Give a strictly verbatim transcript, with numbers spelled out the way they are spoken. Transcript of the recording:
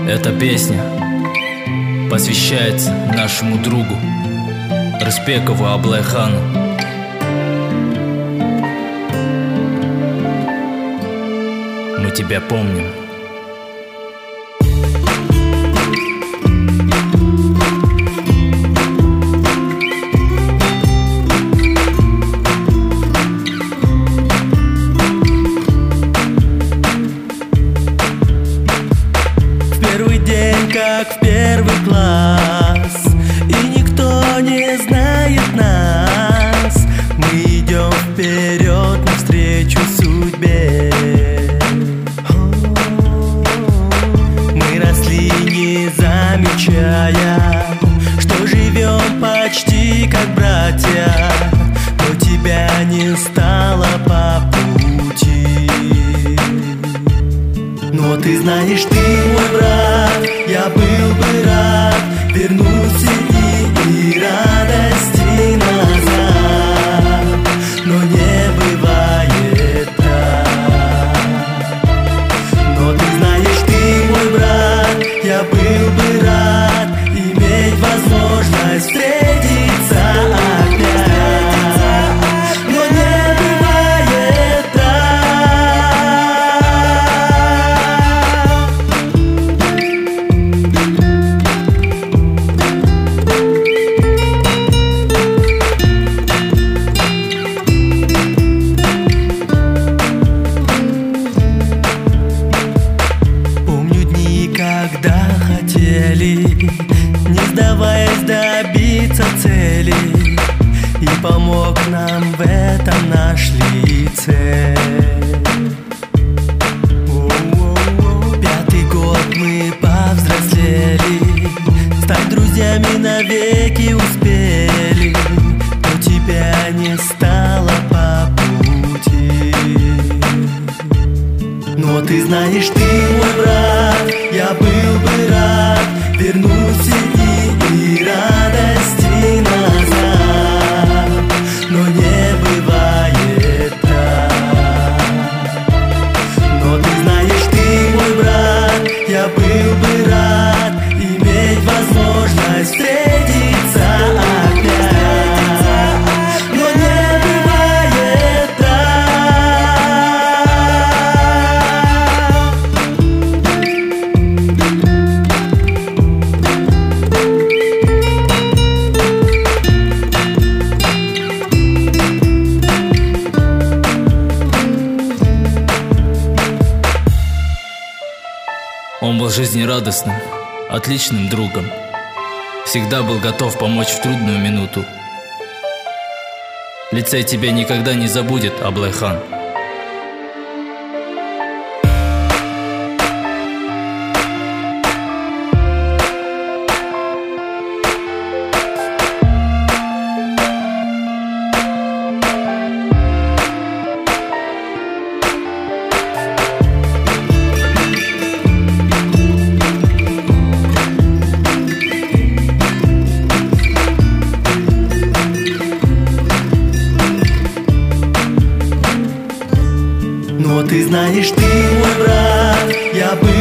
Эта песня посвящается нашему другу Рысбекову Аблайхану. Мы тебя помним. Как в первый класс, и никто не знает нас. Мы идем вперед навстречу судьбе. Мы росли, не замечая, что живем почти как братья, но тебя не стало по пути. Но ты знаешь, ты мой брат, я был бы рад вернуть все дни и радости назад, но не бывает так. Но ты знаешь, ты мой брат, я был бы рад иметь возможность встретиться опять, но не бывает так. Когда хотели, не сдаваясь, добиться цели, и помог нам в этом наш лицей. Пятый год мы повзрослели, стать друзьями навеки успели, но тебя не стало по пути. Но ты знаешь, ты мой брат, я был бы рад вернуть все дни и радости назад, но не бывает так. Но ты знаешь, ты мой брат, я был бы рад иметь возможность встретиться опять, но не бывает так. Он был жизнерадостным, отличным другом. Всегда был готов помочь в трудную минуту. Лицей тебя никогда не забудет, Аблайхан. Но ты знаешь, ты мой брат, я был